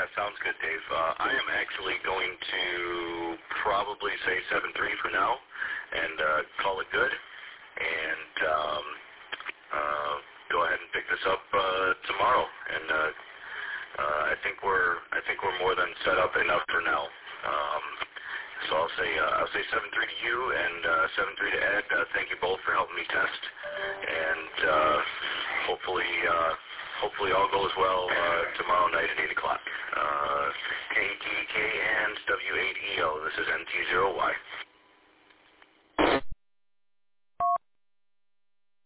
Yeah, sounds good, Dave. I am actually going to probably say 7-3 for now and call it good. And go ahead and pick this up tomorrow. And I think we're more than set up enough for now. So I'll say 7-3 to you and 7-3 to Ed. Thank you both for helping me test. And hopefully all goes well tomorrow.